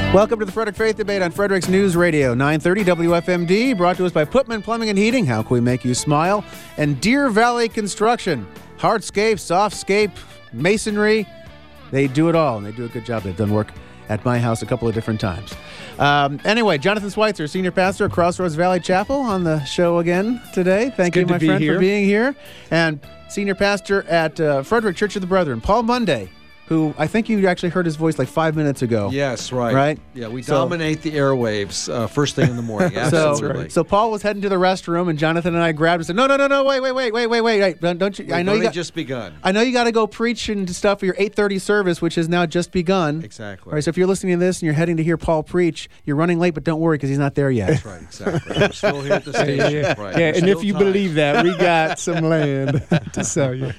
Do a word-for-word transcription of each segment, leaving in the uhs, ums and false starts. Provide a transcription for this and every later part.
Welcome to the Frederick Faith Debate on Frederick's News Radio, nine thirty W F M D, brought to us by Putman Plumbing and Heating. How can we make you smile? And Deer Valley Construction. Hardscape, softscape, masonry. They do it all, and they do a good job. They've done work at my house a couple of different times. Um, anyway, Jonathan Schweitzer, Senior Pastor at Crossroads Valley Chapel, on the show again today. Thank you, my friend, for being here. And Senior Pastor at uh, Frederick Church of the Brethren, Paul Monday, who I think you actually heard his voice like five minutes ago. Yes, right. Right? Yeah, we So- dominate the airwaves uh, first thing in the morning. Absolutely. So, so Paul was heading to the restroom, and Jonathan and I grabbed him and said, "No, no, no, no, wait, wait, wait, wait, wait, wait, wait. Don't, don't you? We've I know you only got just begun. I know you got to go preach and stuff for your eight thirty service, which has now just begun. Exactly. All right. So if you're listening to this and you're heading to hear Paul preach, you're running late, but don't worry because he's not there yet. That's right, exactly. We're still here at the station. Yeah, yeah. Right. Yeah, There's and if still you time. believe that, we got some land to sell you.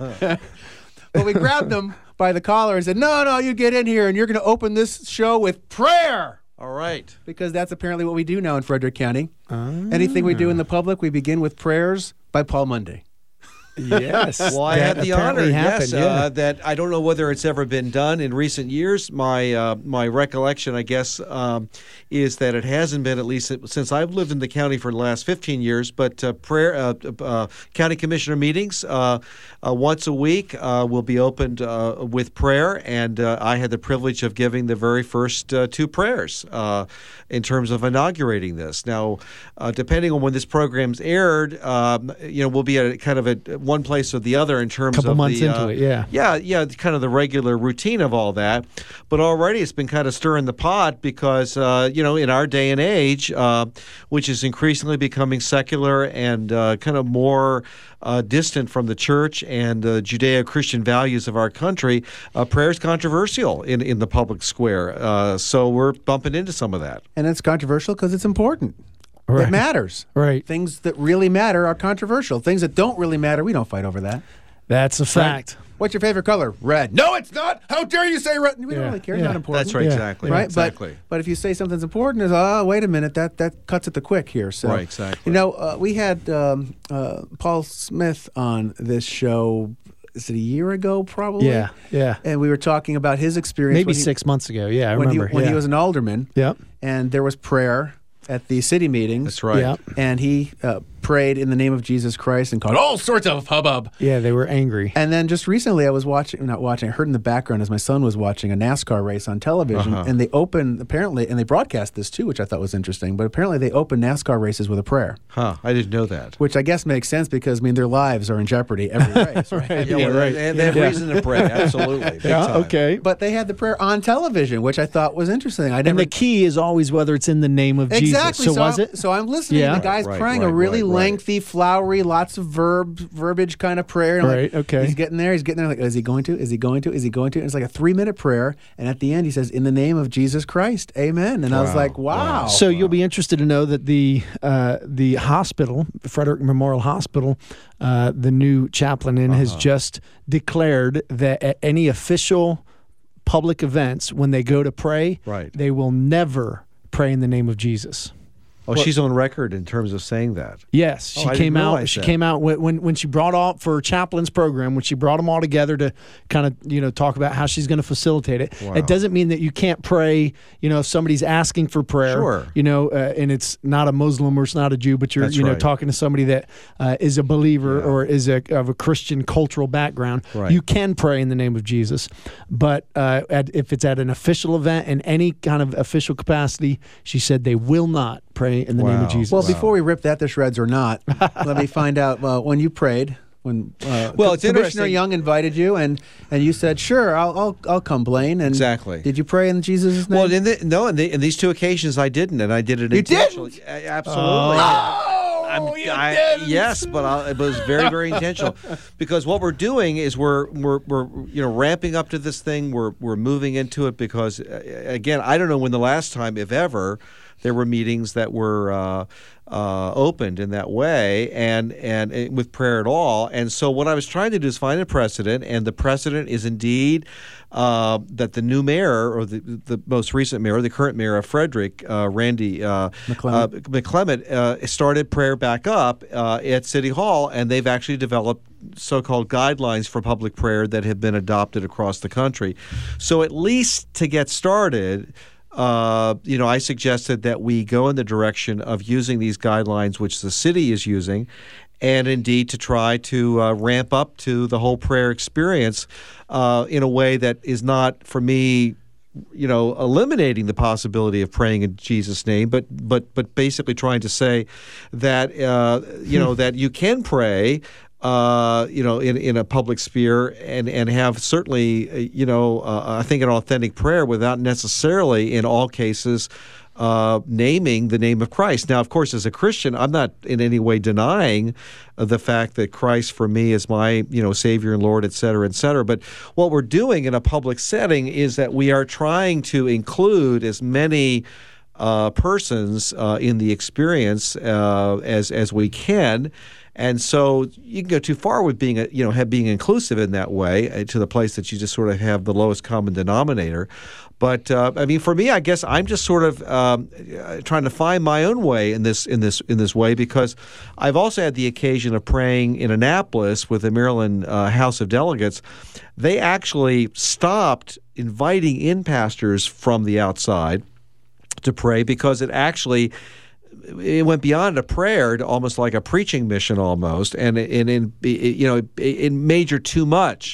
But we grabbed him by the collar and said, "No, no, you get in here, and you're going to open this show with prayer." All right. Because that's apparently what we do now in Frederick County. Anything we do in the public, we begin with prayers by Paul Monday. Yes. Well, I that had the honor, apparently happened, yes, yeah. uh, that I don't know whether it's ever been done in recent years. My uh, my recollection, I guess, um, is that it hasn't been, at least since I've lived in the county for the last fifteen years. But uh, prayer, uh, uh, county commissioner meetings uh, uh, once a week uh, will be opened uh, with prayer, and uh, I had the privilege of giving the very first uh, two prayers uh, in terms of inaugurating this. Now, uh, depending on when this program's aired, um, you know, we'll be at a, kind of a one place or the other in terms Couple of months the, into uh, it, yeah. yeah, yeah, kind of the regular routine of all that. But already it's been kind of stirring the pot because, uh, you know, in our day and age, uh, which is increasingly becoming secular and uh, kind of more uh, distant from the church and uh, Judeo-Christian values of our country, uh, prayer is controversial in, in the public square. Uh, so we're bumping into some of that. And it's controversial because it's important. Right. It matters. Right. Things that really matter are controversial. Things that don't really matter, we don't fight over that. That's a fact. What's your favorite color? Red. No, it's not. How dare you say red? We don't Yeah, really care. It's yeah. not important. That's right, Yeah, exactly. Right, exactly. but but if you say something's important, is oh wait a minute, that that cuts it the quick here. So Right, exactly. You know, uh, we had um, uh, Paul Smith on this show. Is it a year ago? Probably. Yeah, yeah. And we were talking about his experience. Maybe when he- six months ago. Yeah, I when remember. he when yeah. he was an alderman. Yep. And there was prayer at the city meetings. That's right. Yeah. And he uh, prayed in the name of Jesus Christ and called all sorts of hubbub. Yeah, they were angry. And then just recently I was watching, not watching, I heard in the background as my son was watching a NASCAR race on television. Uh-huh. And they opened, apparently, and they broadcast this too, which I thought was interesting, but apparently they opened NASCAR races with a prayer, Huh, I didn't know that. which I guess makes sense because, I mean, their lives are in jeopardy every race, right? Right. Yeah, Yeah, well, right. They, they have Yeah. reason to pray, absolutely. Big Yeah, time. okay. But they had the prayer on television, which I thought was interesting. I And never the key is always whether it's in the name of Exactly. Jesus. So, was I'm, it? So I'm listening. Yeah. The guy's Right, praying right, a really right, right. lengthy, flowery, lots of verb verbiage kind of prayer. And I'm Right, like, okay. He's getting there. He's getting there. Like, is he going to? Is he going to? Is he going to? And it's like a three minute prayer. And at the end, he says, "In the name of Jesus Christ, Amen." And I was Wow, like, "Wow." wow. So you'll be interested to know that the uh, the hospital, Frederick Memorial Hospital, uh, the new chaplain in has just declared that at any official public events, when they go to pray, Right. they will never pray in the name of Jesus. Oh, she's on record in terms of saying that. Yes, Oh, she I came didn't out. realize She that. came out when, when when she brought all for chaplain's program. When she brought them all together to kind of you know talk about how she's going to facilitate it. Wow. It doesn't mean that you can't pray. You know, if somebody's asking for prayer. Sure. You know, uh, and it's not a Muslim or it's not a Jew, but you're That's you know right. talking to somebody that uh, is a believer Yeah. or is a of a Christian cultural background. Right. You can pray in the name of Jesus, but uh, at, if it's at an official event in any kind of official capacity, she said they will not pray in the name of Wow. Jesus. Well, before we rip that to shreds or not, let me find out uh, when you prayed. When uh, Well, it's Commissioner interesting. Young invited you, and, and you said, "Sure, I'll I'll, I'll come, Blaine." And Exactly. Did you pray in Jesus' name? Well, in the, no, in, the, in these two occasions I didn't, and I did it You intentionally. A- Absolutely. Oh, I'm- you I- didn't. Yes, but I, it was very, very intentional because what we're doing is we're we're we're you know ramping up to this thing. We're we're moving into it because uh, again, I don't know when the last time, if ever, there were meetings that were uh, uh, opened in that way and, and and with prayer at all. And so what I was trying to do is find a precedent, and the precedent is indeed uh, that the new mayor, or the the most recent mayor, the current mayor of Frederick, uh, Randy uh, McClement. uh, McClement, uh, started prayer back up uh, at City Hall, and they've actually developed so-called guidelines for public prayer that have been adopted across the country. So at least to get started, uh, you know, I suggested that we go in the direction of using these guidelines, which the city is using, and indeed to try to uh, ramp up to the whole prayer experience uh, in a way that is not, for me, you know, eliminating the possibility of praying in Jesus' name, but but but basically trying to say that uh, you know that you can pray, uh, you know, in, in a public sphere and and have certainly, uh, you know, uh, I think an authentic prayer without necessarily in all cases Uh, naming the name of Christ. Now, of course, as a Christian, I'm not in any way denying uh, the fact that Christ for me is my, you know, Savior and Lord, et cetera, et cetera. But what we're doing in a public setting is that we are trying to include as many uh, persons uh, in the experience uh, as as we can. And so you can go too far with being, a, you know, have, being inclusive in that way uh, to the place that you just sort of have the lowest common denominator. But uh, I mean, for me, I guess I'm just sort of um, trying to find my own way in this in this in this way, because I've also had the occasion of praying in Annapolis with the Maryland uh, House of Delegates. They actually stopped inviting in pastors from the outside to pray because it actually. It went beyond a prayer to almost like a preaching mission almost, and and, and it, you know it, it majored too much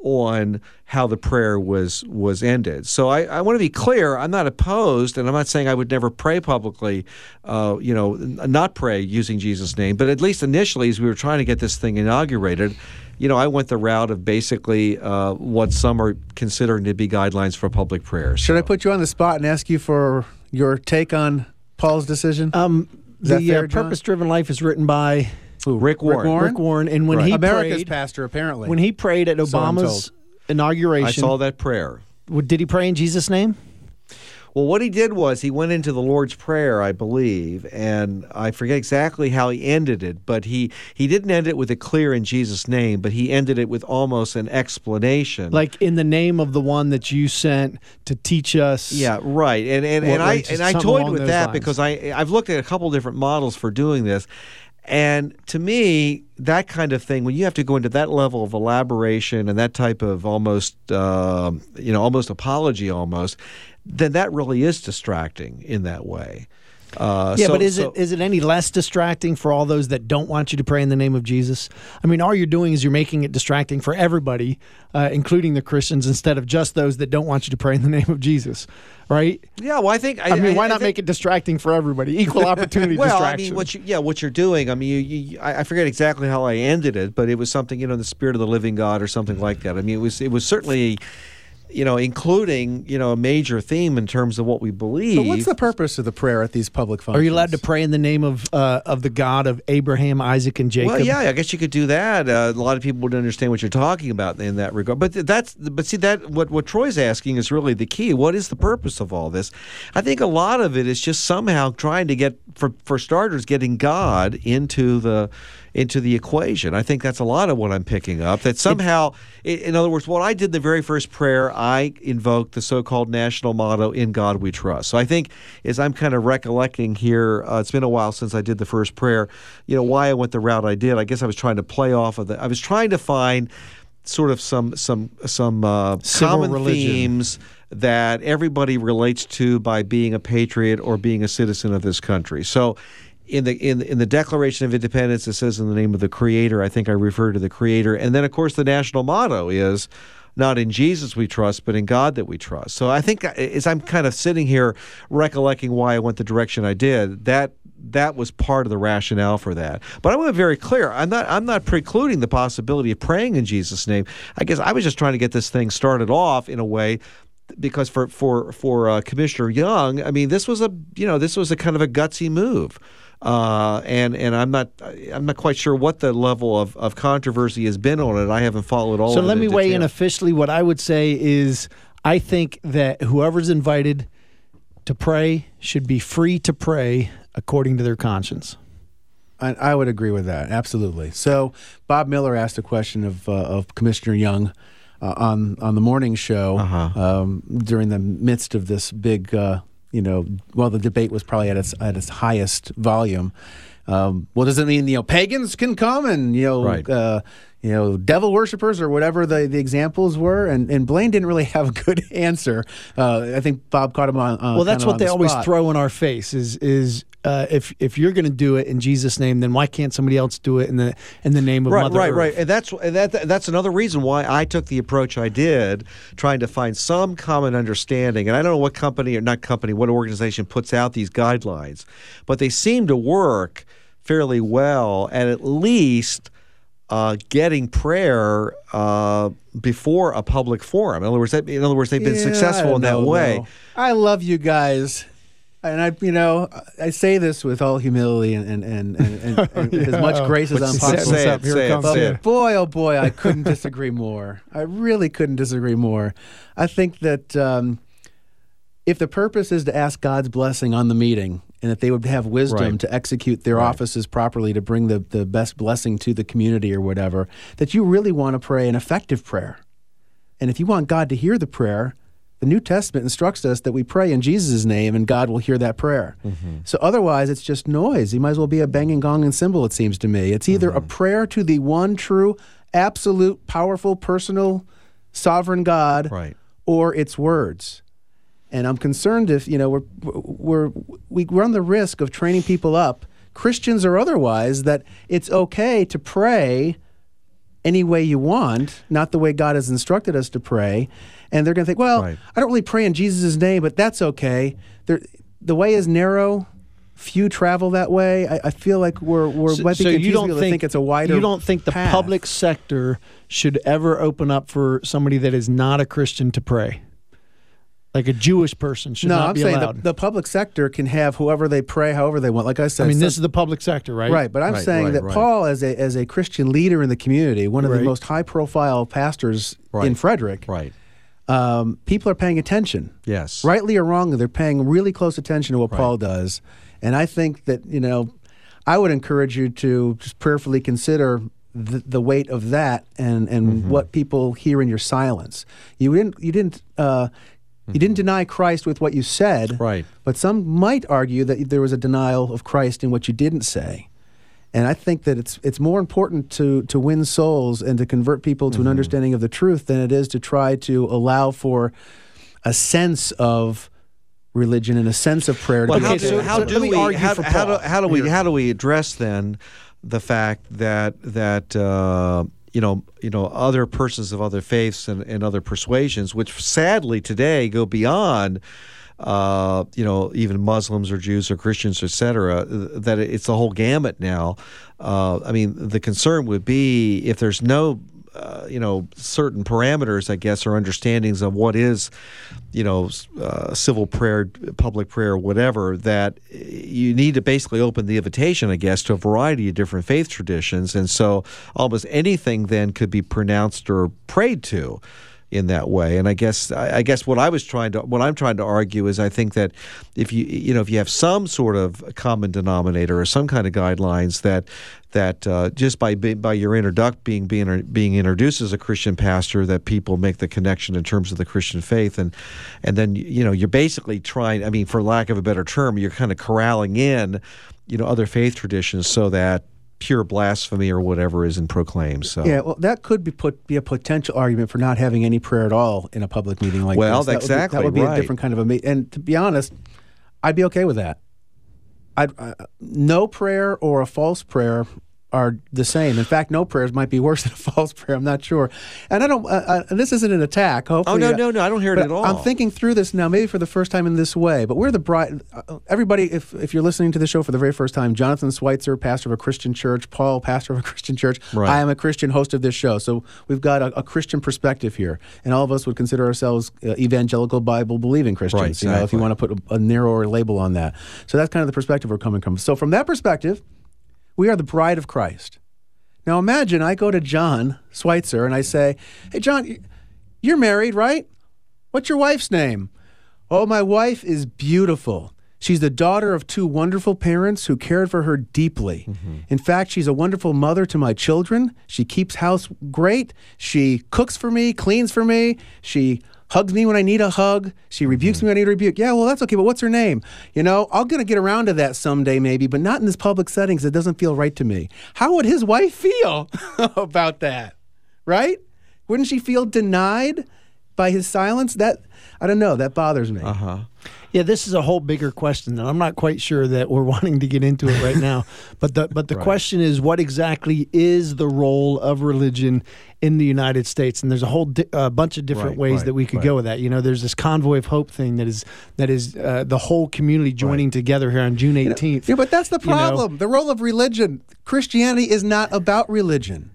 on how the prayer was was ended. So I, I want to be clear. I'm not opposed, and I'm not saying I would never pray publicly, uh, you know, not pray using Jesus' name. But at least initially, as we were trying to get this thing inaugurated, you know, I went the route of basically uh, what some are considering to be guidelines for public prayer. Should I put you on the spot and ask you for your take on Paul's decision? Um, Is that the fair, uh, John? Purpose-Driven Life is written by Ooh, Rick Warren. Rick Warren? Rick Warren, and when Right. he America's prayed, pastor, apparently. when he prayed at So I'm Obama's told. inauguration, I saw that prayer. w- did he pray in Jesus' name? Well, what he did was he went into the Lord's Prayer, I believe, and I forget exactly how he ended it, but he, he didn't end it with a clear in Jesus' name, but he ended it with almost an explanation. Like in the name of the one that you sent to teach us. Yeah, right. And and, Well, and I like just and I something toyed along with those that lines. because I I've looked at a couple different models for doing this. And to me, that kind of thing, when you have to go into that level of elaboration and that type of almost, uh, you know, almost apology almost, then that really is distracting in that way. Uh, Yeah, so- but is so- it is it any less distracting for all those that don't want you to pray in the name of Jesus? I mean, all you're doing is you're making it distracting for everybody, uh, including the Christians, instead of just those that don't want you to pray in the name of Jesus, right? Yeah, well, I think I, mean, why I not think- make it distracting for everybody? Equal opportunity Well, distraction. I mean, what you, yeah, what you're doing. I mean, you, you, I I forget exactly how I ended it, but it was something, you know, the Spirit of the Living God or something like that. I mean, it was it was certainly, you know, including, you know, a major theme in terms of what we believe. So what's the purpose of the prayer at these public functions? Are you allowed to pray in the name of uh, of the God of Abraham, Isaac, and Jacob? Well, yeah, I guess you could do that. Uh, a lot of people would understand what you're talking about in that regard. But th- that's, but see, that what what Troy's asking is really the key. What is the purpose of all this? I think a lot of it is just somehow trying to get, for for starters, getting God into the into the equation. I think that's a lot of what I'm picking up. That somehow, in, in other words, what I did the very first prayer, I invoked the so-called national motto, "In God We Trust." So I think, as I'm kind of recollecting here, uh, it's been a while since I did the first prayer. You know, why I went the route I did. I guess I was trying to play off of the. I was trying to find sort of some some some uh, Civil common religion. themes that everybody relates to by being a patriot or being a citizen of this country. So. In the in in the Declaration of Independence, it says in the name of the Creator. I think I refer to the Creator, and then of course the national motto is, "Not in Jesus we trust, but in God that we trust." So I think as I'm kind of sitting here recollecting why I went the direction I did, that that was part of the rationale for that. But I want to be very clear. I'm not I'm not precluding the possibility of praying in Jesus' name. I guess I was just trying to get this thing started off in a way. Because for for for uh, Commissioner Young, I mean, this was a you know this was a kind of a gutsy move, uh, and and I'm not I'm not quite sure what the level of, of controversy has been on it. I haven't followed all. So of it let me in weigh in detail. officially. What I would say is, I think that whoever's invited to pray should be free to pray according to their conscience. I, I would agree with that, absolutely. So Bob Miller asked a question of uh, of Commissioner Young uh, on on the morning show Uh-huh. um, during the midst of this big, uh, you know, well, the debate was probably at its at its highest volume. Um, well, does it mean you know pagans can come and you know Right. uh, you know devil worshippers or whatever the, the examples were? And and Blaine didn't really have a good answer. Uh, I think Bob caught him on. Uh, Well, that's kind of what on they the always spot. throw in our face is is uh, if if you're going to do it in Jesus' name, then why can't somebody else do it in the in the name of Right, Mother right, Earth? right, and that's and that that's another reason why I took the approach I did, trying to find some common understanding. And I don't know what company or not company, what organization puts out these guidelines, but they seem to work fairly well at at least uh, getting prayer uh, before a public forum. In other words, that, in other words, they've been Yeah, successful I in that know, way. though. I love you guys. And I, you know, I say this with all humility and and, and, and, and Yeah. as much grace as But I'm say- possible. say up. it, Here say it it, comes. say Yeah. it. Boy, oh boy, I couldn't disagree more. I really couldn't disagree more. I think that um, if the purpose is to ask God's blessing on the meeting and that they would have wisdom Right. to execute their Right. offices properly to bring the, the best blessing to the community or whatever, that you really want to pray an effective prayer. And if you want God to hear the prayer, the New Testament instructs us that we pray in Jesus' name and God will hear that prayer. So otherwise, it's just noise. You might as well be a banging gong and cymbal, it seems to me. It's either a prayer to the one true, absolute, powerful, personal, sovereign God, Right. or it's words. And I'm concerned if, you know, we're, we're, we run the risk of training people up, Christians or otherwise, that it's okay to pray any way you want, not the way God has instructed us to pray. And they're going to think, well, Right. I don't really pray in Jesus' name, but that's okay. There, the way is narrow. Few travel that way. I, I feel like we're we're So, might be so confusing you don't people to think, think it's a wider you don't think the path. public sector should ever open up for somebody that is not a Christian to pray? Like a Jewish person should no, not I'm be saying allowed. the, the public sector can have whoever they pray, however they want. Like I said, I mean, some- this is the public sector, right? right. But I'm Right, saying right, that right. Paul, as a as a Christian leader in the community, one of Right. the most high profile pastors Right. in Frederick, Right. um, people are paying attention. Yes. Rightly or wrongly, they're paying really close attention to what Right. Paul does. And I think that, you know, I would encourage you to just prayerfully consider the, the weight of that and, and Mm-hmm. what people hear in your silence. You didn't you didn't uh, you didn't deny Christ with what you said, Mm-hmm. Right. but some might argue that there was a denial of Christ in what you didn't say. And I think that it's it's more important to to win souls and to convert people to Mm-hmm. an understanding of the truth than it is to try to allow for a sense of religion and a sense of prayer. To Well, be how Okay, do, so- how so do let me we argue how, for how do Paul how do we here. how do we address then the fact that that uh, you know you know other persons of other faiths and, and other persuasions, which sadly today go beyond uh, you know even Muslims or Jews or Christians, et cetera, that it's a whole gamut now. Uh, I mean, the concern would be if there's no Uh, you know, certain parameters, I guess, or understandings of what is, you know, uh, civil prayer, public prayer, whatever, that you need to basically open the invitation, I guess, to a variety of different faith traditions. And so almost anything then could be pronounced or prayed to in that way. And I guess I, I guess what I was trying to what I'm trying to argue is I think that if you you know if you have some sort of common denominator or some kind of guidelines that that uh, just by be, by your introduct being being being introduced as a Christian pastor, that people make the connection in terms of the Christian faith, and and then you know you're basically trying, I mean, for lack of a better term, you're kind of corralling in you know other faith traditions so that pure blasphemy or whatever isn't proclaimed. So Yeah, well, that could be put be a potential argument for not having any prayer at all in a public meeting like Well, this. That exactly, would be, that would be right. a different kind of a meet. And to be honest, I'd be okay with that. I'd, uh, no prayer or a false prayer are the same. In fact, no prayers might be worse than a false prayer. I'm not sure. And I don't. Uh, uh, and this isn't an attack. Hopefully, Oh, no, uh, no, no, I don't hear it but at all. I'm thinking through this now, maybe for the first time in this way. But we're the bride. Uh, everybody, if if you're listening to the show for the very first time, Jonathan Schweitzer, pastor of a Christian church, Paul, pastor of a Christian church. Right. I am a Christian host of this show. So we've got a, a Christian perspective here, and all of us would consider ourselves uh, evangelical Bible believing Christians. Right, You know, if you exactly. want to put a, a narrower label on that. So that's kind of the perspective we're coming from. So from that perspective, we are the bride of Christ. Now imagine I go to John Schweitzer and I say, "Hey John, you're married, right? What's your wife's name?" "Oh, my wife is beautiful. She's the daughter of two wonderful parents who cared for her deeply. Mm-hmm. In fact, she's a wonderful mother to my children. She keeps house great. She cooks for me, cleans for me. She hugs me when I need a hug. She rebukes mm-hmm. me when I need a rebuke. Yeah, well, that's okay, but what's her name? You know, I'm going to get around to that someday maybe, but not in this public setting because it doesn't feel right to me. How would his wife feel about that, right? Wouldn't she feel denied by his silence? That, I don't know, that bothers me. Uh-huh. Yeah, this is a whole bigger question, and I'm not quite sure that we're wanting to get into it right now. But the but the right. question is, what exactly is the role of religion in the United States? And there's a whole di- uh, bunch of different right, ways right, that we could right. go with that. You know, there's this Convoy of Hope thing that is that is uh, the whole community joining right. together here on June eighteenth. Yeah, but that's the problem. You know? The role of religion. Christianity is not about religion.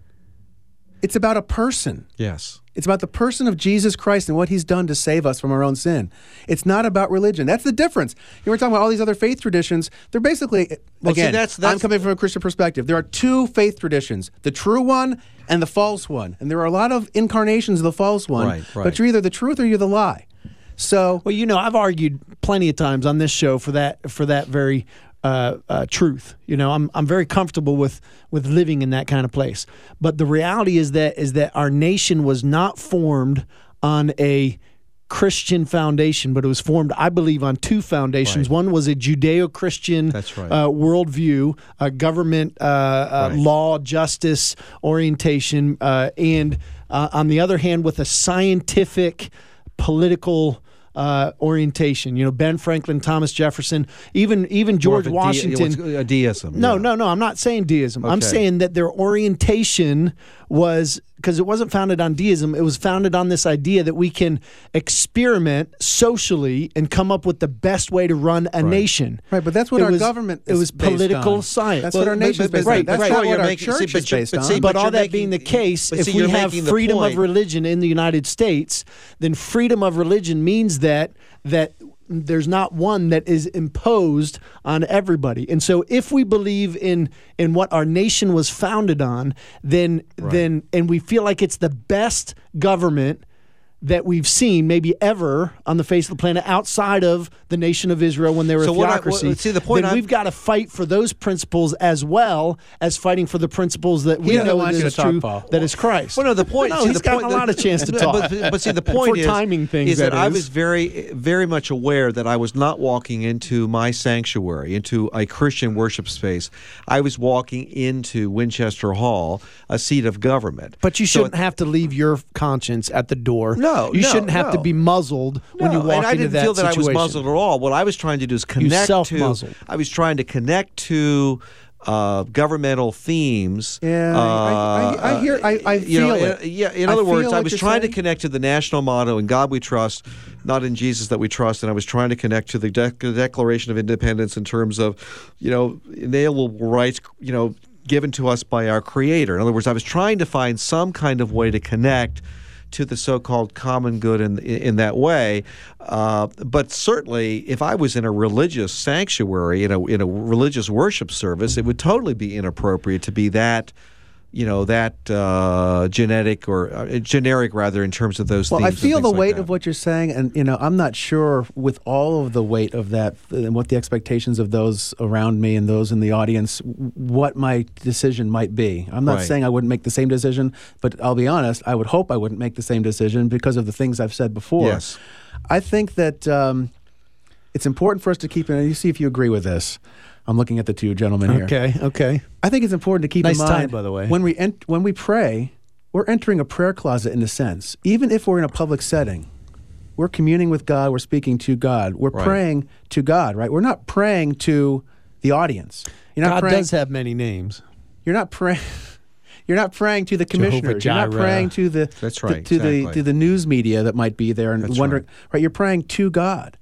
It's about a person. Yes. It's about the person of Jesus Christ and what he's done to save us from our own sin. It's not about religion. That's the difference. You were talking about all these other faith traditions. They're basically, well, again, see, that's, that's, I'm coming from a Christian perspective. There are two faith traditions, the true one and the false one. And there are a lot of incarnations of the false one, right, right. but you're either the truth or you're the lie. So, well, you know, I've argued plenty of times on this show for that for that very Uh, uh, truth. You know, I'm I'm very comfortable with with living in that kind of place. But the reality is that is that our nation was not formed on a Christian foundation, but it was formed, I believe, on two foundations. Right. One was a Judeo-Christian That's right. uh, worldview, a government uh, uh, Right. law, justice orientation, uh, and uh, on the other hand, with a scientific, political Uh, orientation. You know, Ben Franklin, Thomas Jefferson, even even George More of a Washington. De- a deism. No, yeah. no, no. I'm not saying deism. I'm Okay. saying that their orientation was, because it wasn't founded on deism, it was founded on this idea that we can experiment socially and come up with the best way to run a Right. nation. right, but that's what It our was- government it is was based political on. science. That's Well, what our but- nation is but- based right, on. That's right. not You're what our making- church see, but is you're- based but on. see, But all you're that making- being the case, but if see, we you're have making the freedom point. of religion in the United States, then freedom of religion means that that there's not one that is imposed on everybody. And so if we believe in in what our nation was founded on, then Right. then and we feel like it's the best government that we've seen maybe ever on the face of the planet outside of the nation of Israel when they were So a what I- theocracy, what- see, the point then I'm- we've got to fight for those principles as well as fighting for the principles that we He doesn't know want is you to talk, true, Paul. that is Christ. Well, no, the point. No, see, he's the gotten point, a lot of chance to talk. But, but see, the point For is, timing things, is that, that I is. was very, very much aware that I was not walking into my sanctuary, into a Christian worship space. I was walking into Winchester Hall, a seat of government. But you So shouldn't have to leave your conscience at the door. No, you no, shouldn't have to no. be muzzled when you No, walk and I into didn't that feel that situation. I was muzzled at all. What I was trying to do is connect to. self-muzzled. I was trying to connect to uh, governmental themes. Yeah, uh, I, I, I hear, I, I you feel know, it. in- yeah. In I other feel words, I what was you're trying saying. to connect to the national motto "In God We Trust," not in Jesus that we trust, and I was trying to connect to the de- Declaration of Independence in terms of, you know, inalienable rights, you know, given to us by our Creator. In other words, I was trying to find some kind of way to connect to the so-called common good in in that way, uh, but certainly, if I was in a religious sanctuary, in a in a religious worship service, it would totally be inappropriate to be that, you know, that uh, genetic or uh, generic rather in terms of those. Well, I themes and feel the things like weight that. of what you're saying, and you know, I'm not sure with all of the weight of that and what the expectations of those around me and those in the audience, what my decision might be. I'm not Right. saying I wouldn't make the same decision, but I'll be honest, I would hope I wouldn't make the same decision because of the things I've said before. Yes. I think that um, it's important for us to keep, and you see if you agree with this. I'm looking at the two gentlemen here. Okay, okay. I think it's important to keep Nice in tie, mind, by the way. when we ent- when we pray, we're entering a prayer closet in a sense. Even if we're in a public setting, we're communing with God. We're speaking to God. We're Right. praying to God. Right? We're not praying to the audience. You're not God praying. does have many names. You're not praying. You're not praying to the commissioners. You're not Jireh. praying to the That's to- right, to, the exactly. to the news media that might be there and That's wondering. right. Right. You're praying to God.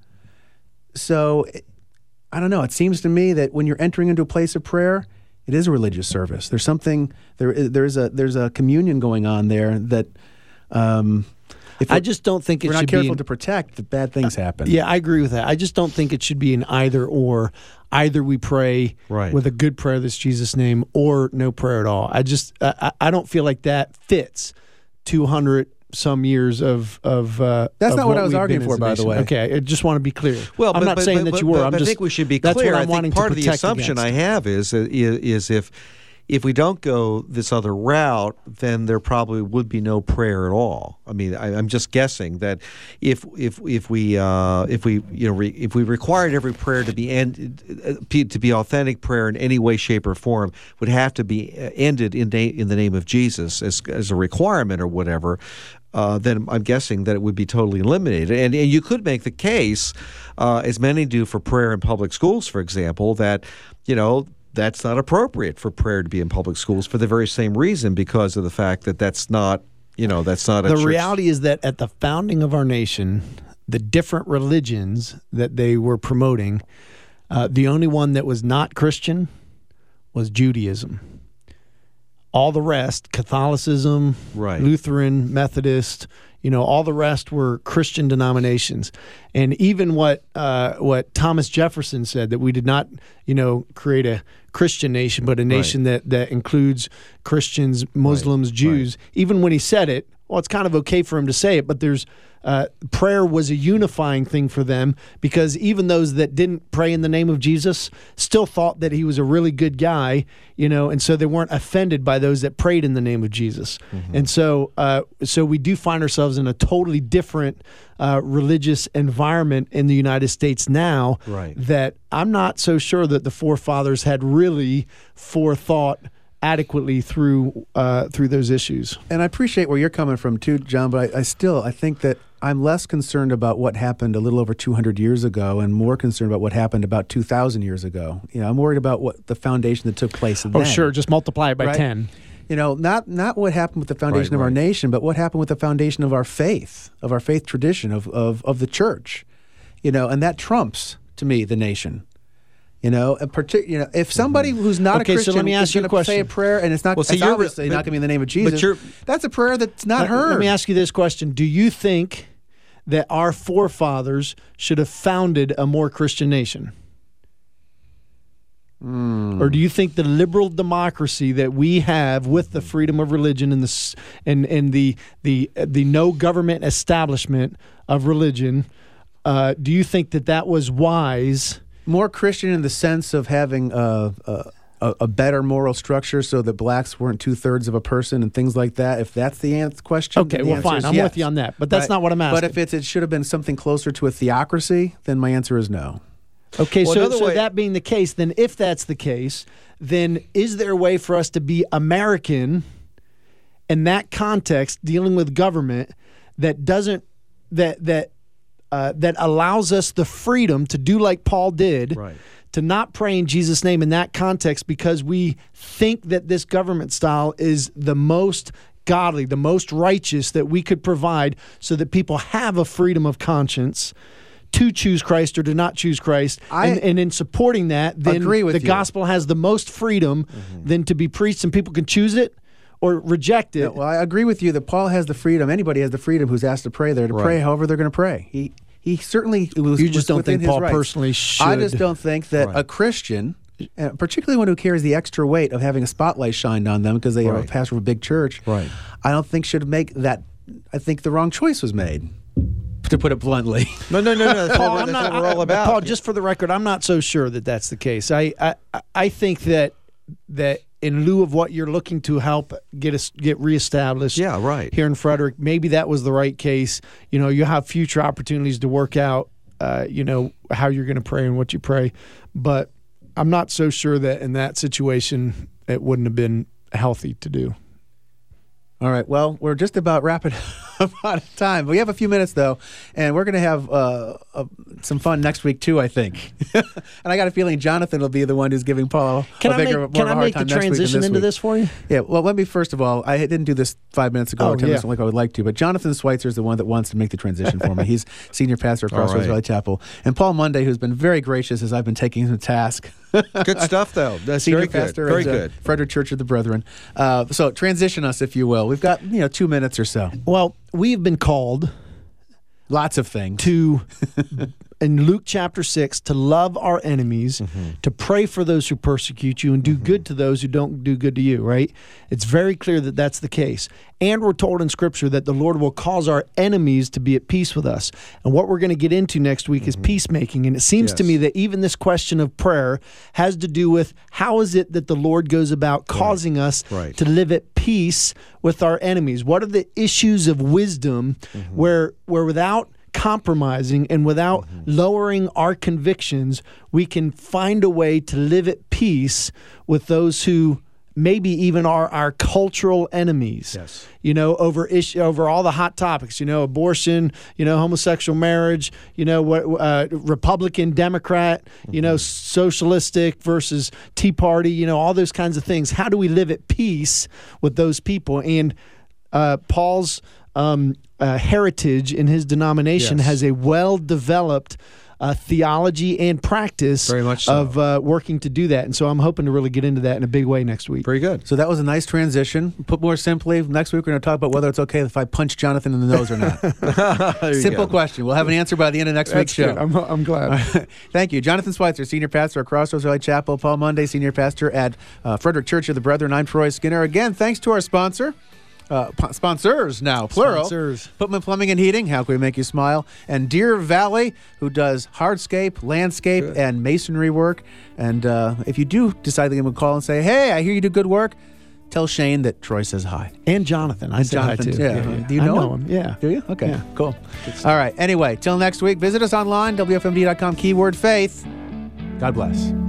So. It, I don't know. It seems to me that when you're entering into a place of prayer, it is a religious service. There's something there. is- There's a there's a communion going on there that. Um, if I we're- just don't think it we're not should careful be. in- to protect, the bad things happen. Yeah, I agree with that. I just don't think it should be an either or. Either we pray Right. with a good prayer that's Jesus' name, or no prayer at all. I just I, I I don't feel like that fits two hundred some years of of. Uh, That's of not what I was we've arguing been for, as a by the nation. way. Okay, I just want to be clear. Well, I'm but, not but, saying but, that but, you were. But, I'm but just. I think we should be that's clear. what I I'm think wanting part to of the protect assumption against. I have is, is is if if we don't go this other route, then there probably would be no prayer at all. I mean, I, I'm just guessing that if if if we uh, if we you know re, if we required every prayer to be end, to be authentic prayer in any way, shape, or form, would have to be ended in na- in the name of Jesus as as a requirement or whatever. Uh, then I'm guessing that it would be totally eliminated. And, and you could make the case, uh, as many do for prayer in public schools, for example, that, you know, that's not appropriate for prayer to be in public schools for the very same reason, because of the fact that that's not, you know, that's not a The church. reality is that at the founding of our nation, the different religions that they were promoting, uh, the only one that was not Christian was Judaism. All the rest, Catholicism, Right. Lutheran, Methodist, you know, all the rest were Christian denominations. And even what uh, what Thomas Jefferson said, that we did not, you know, create a Christian nation, but a nation that, that includes Christians, Muslims, Right. Jews. Right. Even when he said it, well, it's kind of okay for him to say it, but there's uh, prayer was a unifying thing for them, because even those that didn't pray in the name of Jesus still thought that he was a really good guy, you know, and so they weren't offended by those that prayed in the name of Jesus. Mm-hmm. And so, uh, so we do find ourselves in a totally different uh, religious environment in the United States now. Right. That I'm not so sure that the forefathers had really forethought adequately through uh, through those issues. And I appreciate where you're coming from too, John, but I, I still, I think that I'm less concerned about what happened a little over two hundred years ago and more concerned about what happened about two thousand years ago. You know, I'm worried about what the foundation that took place then. Oh, sure. Just multiply it by Right? ten. You know, not not what happened with the foundation Right, of our right. nation, but what happened with the foundation of our faith, of our faith tradition, of, of, of the church. You know, and that trumps, to me, the nation. You know, and partic- you know, if somebody who's not Okay, a so Christian let me ask is you a going to say a question. prayer, and it's not, Well, see, it's you're- obviously but- not going to be in the name of but Jesus, you're- that's a prayer that's not Let, heard. let me ask you this question. Do you think that our forefathers should have founded a more Christian nation? Mm. Or do you think the liberal democracy that we have with the freedom of religion and the s- and and the the the no government establishment of religion, uh, do you think that that was wise? More Christian in the sense of having a, a, a better moral structure so that blacks weren't two-thirds of a person and things like that? If that's the answer, question, Okay, then the well, answer fine. is I'm yes. with you on that, but that's Right? not what I'm asking. But if it's, it should have been something closer to a theocracy, then my answer is no. Okay, Well, so, another so way- that being the case, then if that's the case, then is there a way for us to be American in that context, dealing with government that doesn't that that uh, that allows us the freedom to do like Paul did, Right. to not pray in Jesus' name in that context because we think that this government style is the most godly, the most righteous that we could provide, so that people have a freedom of conscience to choose Christ or to not choose Christ. I and, and in supporting that, then agree with the you. gospel has the most freedom then to be preached, and people can choose it or reject it. Yeah, well, I agree with you that Paul has the freedom. Anybody has the freedom who's asked to pray there to pray Right. however they're going to pray. He he certainly was. You just was don't within think his Paul rights. personally should. I just don't think that Right. a Christian, and particularly one who carries the extra weight of having a spotlight shined on them because they are a Right. pastor of a big church, Right. I don't think should make that. I think the wrong choice was made, to put it bluntly. No, no, no, no. That's, Paul, what, I'm that's not, what we're all I- about. Paul, just for the record, I'm not so sure that that's the case. I, I, I think that that in lieu of what you're looking to help get us get reestablished, Yeah, right. here in Frederick, maybe that was the right case. You know, you have future opportunities to work out, uh, you know, how you're going to pray and what you pray, but I'm not so sure that in that situation it wouldn't have been healthy to do. All right. Well, we're just about wrapping up out of time. We have a few minutes, though, and we're going to have uh, uh, some fun next week, too, I think. And I got a feeling Jonathan will be the one who's giving Paul Can a I bigger, make, more can of a I hard make the time next week than transition this into week. this for you? Yeah, well, let me first of all, I didn't do this five minutes ago Oh, or ten yeah. minutes ago like I would like to, but Jonathan Schweitzer is the one that wants to make the transition for me. He's senior pastor at All Crossroads right. Valley Chapel. And Paul Monday, who's been very gracious as I've been taking him to task. Good stuff, though. That's Senior very good. pastor Very at uh, good. Frederick Church of the Brethren. Uh, so transition us, if you will. We've got, you know, two minutes or so. Well, we've been called Lots of things. to in Luke chapter six to love our enemies, mm-hmm. to pray for those who persecute you, and do mm-hmm. good to those who don't do good to you, right? It's very clear that that's the case. And we're told in Scripture that the Lord will cause our enemies to be at peace with us. And what we're going to get into next week mm-hmm. is peacemaking. And it seems yes. to me that even this question of prayer has to do with how is it that the Lord goes about causing right. us right. to live at peace with our enemies? What are the issues of wisdom mm-hmm. where where without compromising and without mm-hmm. lowering our convictions, we can find a way to live at peace with those who maybe even are our cultural enemies, yes. you know, over issue, over all the hot topics, you know, abortion, you know, homosexual marriage, you know, what uh, Republican, Democrat, mm-hmm. you know, socialistic versus Tea Party, you know, all those kinds of things. How do we live at peace with those people? And uh, Paul's um, uh, heritage in his denomination yes. has a well-developed Uh, theology and practice Very much so. of uh, working to do that. And so I'm hoping to really get into that in a big way next week. Very good. So that was a nice transition. Put more simply, next week we're going to talk about whether it's okay if I punch Jonathan in the nose or not. Simple question. We'll have an answer by the end of next That's week's show. Good. I'm, I'm glad. Thank you. Jonathan Schweitzer, Senior Pastor at Crossroads Valley Chapel. Paul Monday, Senior Pastor at uh, Frederick Church of the Brethren. I'm Troy Skinner. Again, thanks to our sponsor. Uh, p- sponsors now, plural. Sponsors. Putman Plumbing and Heating, how can we make you smile? And Deer Valley, who does hardscape, landscape, good. and masonry work. And uh, if you do decide to give him a call and say, hey, I hear you do good work, tell Shane that Troy says hi. And Jonathan. I said Jonathan, hi too. Yeah. Yeah, yeah. Do you know, I know him? him? Yeah. Do you? Okay, yeah. cool. All right. Anyway, till next week, visit us online, W F M D dot com, keyword faith. God bless.